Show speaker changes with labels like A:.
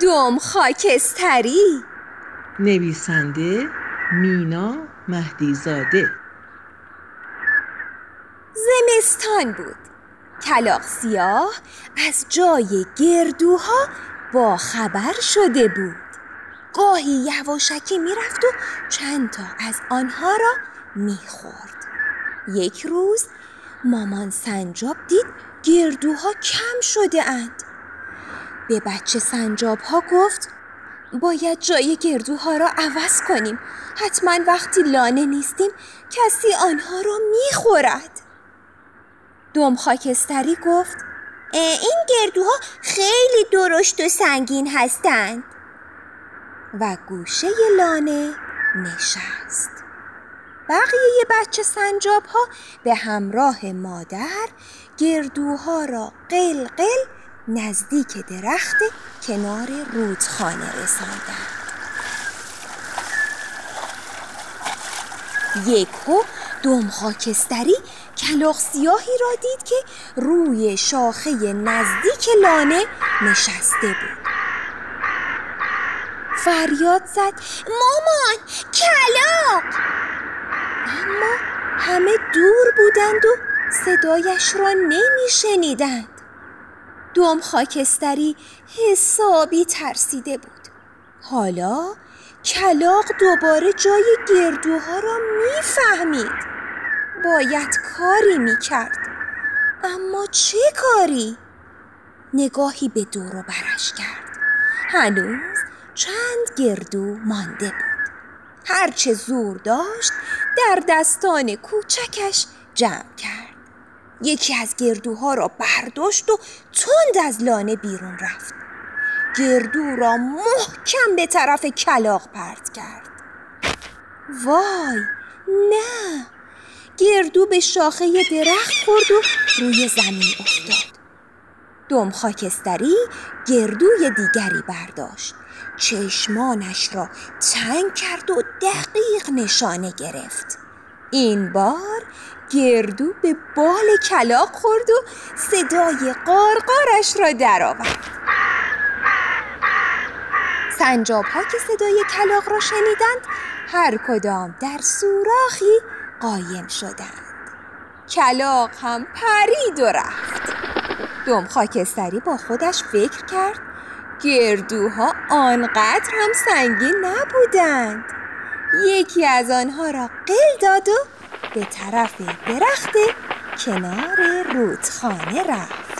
A: دم خاکستری.
B: نویسنده مینا مهدیزاده.
A: زمستان بود. کلاغ سیاه از جای گردوها با خبر شده بود. گاهی یواشکی میرفت و چند تا از آنها را میخورد. یک روز مامان سنجاب دید گردوها کم شده اند. به بچه سنجاب ها گفت باید جای گردوها را عوض کنیم. حتما وقتی لانه نیستیم کسی آنها را میخورد. دم خاکستری گفت این گردوها خیلی درشت و سنگین هستند و گوشه لانه نشست. بقیه بچه سنجاب ها به همراه مادر گردوها را قلقل نزدیک درخت کنار رودخانه رساندند. یکو دم خاکستری کلاغ سیاهی را دید که روی شاخه نزدیک لانه نشسته بود. فریاد زد مامان کلاغ! اما همه دور بودند و صدایش را نمیشنیدند. دم خاکستری حسابی ترسیده بود. حالا کلاغ دوباره جای گردوها را میفهمید. باید کاری میکرد. اما چه کاری؟ نگاهی به دور و برش کرد. هنوز چند گردو مانده بود. هرچه زور داشت در دستان کوچکش جمع کرد. یکی از گردوها را برداشت و تند از لانه بیرون رفت. گردو را محکم به طرف کلاغ پرت کرد. وای نه! گردو به شاخه درخت خورد و روی زمین افتاد. دم خاکستری گردوی دیگری برداشت. چشمانش را تنگ کرد و دقیق نشانه گرفت. این بار گردو به بال کلاغ خورد و صدای قارقارش را درآورد. سنجاب ها که صدای کلاغ را شنیدند هر کدام در سوراخی قایم شدند. کلاغ هم پرید و رفت. دم خاکستری با خودش فکر کرد گردوها آنقدر هم سنگین نبودند. یکی از آنها را قل داد و به طرف درخت کنار رودخانه رفت.